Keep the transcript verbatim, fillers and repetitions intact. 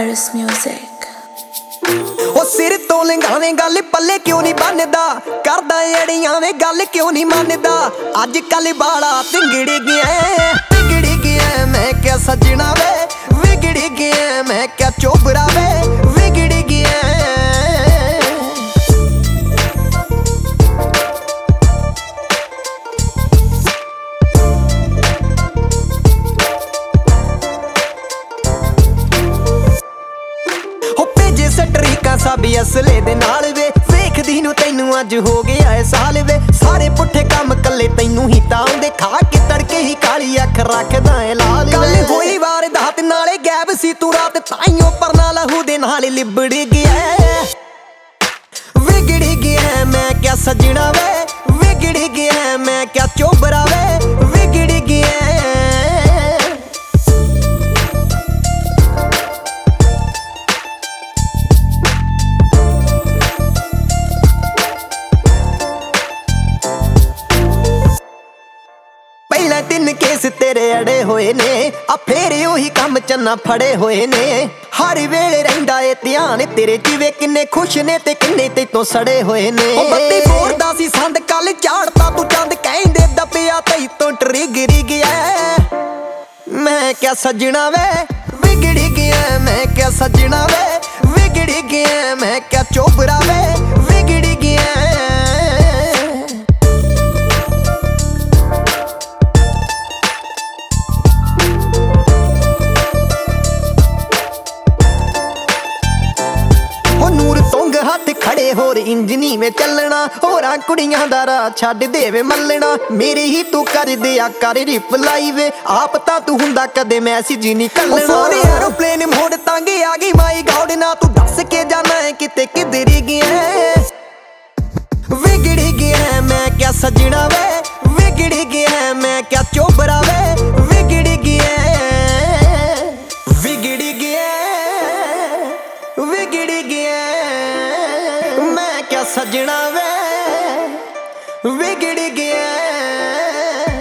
Paris music. ओ सिर तो लंघावे गल पल्ले क्यों नहीं बनदा, करदा अड़ियां वे गल क्यों नहीं मनदा। अज कल बाला तिंगड़ी गया बिगड़ी गया, मैं क्या सजना वे बिगड़ी गया, मैं क्या चोबरा वे बिगड़ी गया। सटरीका साबी असले दे नाल वे, वेखदी नू तैनू अज हो गया है साल वे। सारे पुठे काम कल्ले तैनू ही ताउंदे, खा के तड़के ही काली अख रखदा है लाल। कल होई वारदात नाले गैब सी तू रात, ताइयों परना लहू दे नाल लिबड़ गया बिगड़ गया। मैं क्या सजना वे बिगड़ गया, मैं क्या चोबरा वे बिगड़ गया। पहले तीन केस तेरे अड़े होए ने, आ फेर उही कम चन्ना फड़े होए ने। हर वेले रहिंदा ए ध्यान तेरे जिवे किन्ने खुश ने ते किन्ने ते तो सड़े होए ने। ओ बत्ती बोरदा सी संद कल झाड़ता तू चंद, कहंदे दबिया तई तो ट्रिगरी गया। मैं क्या सजना वे बिगड़ गया, मैं क्या सजना वे बिगड़ गया, मैं क्या चोबरा वे बिगड़ गया। नूर तुंग हाथ खड़े होर इंजनी में चलना, होरां कुड़ियां दा राह छड्ड देवे मलना। मेरी ही तू कर दिया कर रिप्लाई वे, आप तां तू हुंदा कदे मैसेज नहीं करना। सोने एरोप्लेन मोड़ तांगे आ गई माई गॉड ना, तू दस के जाना है किते किधर गया बिगड़ गया। मैं क्या सजना वे बिगड़ गया, मैं क्या चोबरा वे बिगड़ गया बिगड़ गया बिगड़ गया। मैं क्या सजना वे बिगड़ गया।